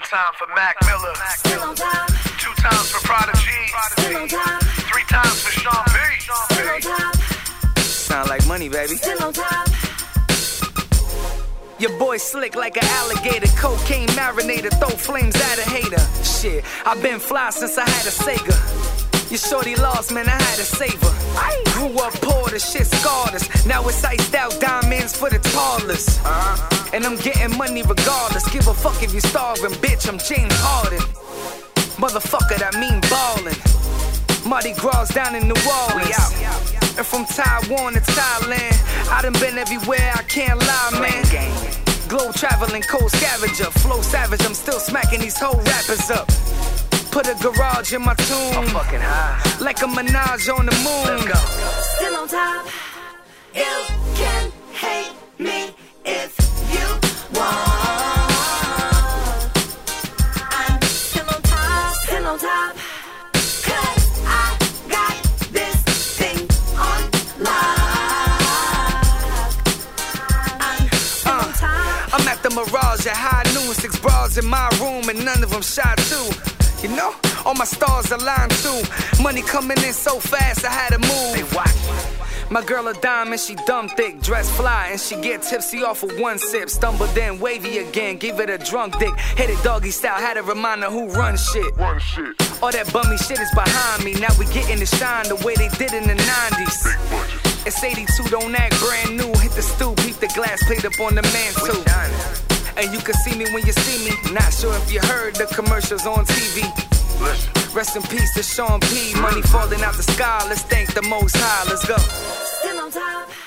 time for Mac Miller. Still on top. 2 times for Prodigy. Still on top. 3 times for Sean B. Still on top. Sound like money, baby. Still on top. Your boy slick like an alligator, cocaine marinator, throw flames at a hater. Shit, I've been fly since I had a Sega. Your shorty lost, man, I had to save her. Grew up poor, the shit scarred us. Now it's iced out diamonds for the toddlers. And I'm getting money regardless. Give a fuck if you starving, bitch, I'm James Harden. Motherfucker, that mean ballin'. Mardi Gras down in New Orleans. And from Taiwan to Thailand, I done been everywhere, I can't lie, man. Globe traveling, cold scavenger, flow savage, I'm still smacking these whole rappers up. Put a garage in my tomb, I'm fucking high. like a Minaj on the moon. Let's go. Still on top. You can hate me if you want. I'm still on top. Still on top. 'Cause I got this thing on lock. I'm still on top. I'm at the Mirage at high noon, 6 bras in my room and none of them shy too. You know, all my stars aligned too. Money coming in so fast, I had to move. Hey, watch. My girl a dime and she dumb thick, dress fly and she get tipsy off of 1 sip. Stumbled in, wavy again, give it a drunk dick. Hit it doggy style, had to remind her who run shit. Run shit. All that bummy shit is behind me. Now we getting to shine the way they did in the 90s. Big budget. It's 82, don't act brand new. Hit the stoop, peep the glass plate up on the mantle. And you can see me when you see me. Not sure if you heard the commercials on TV. Listen. Rest in peace to Sean P. Money falling out the sky. Let's thank the Most High. Let's go. Still on top.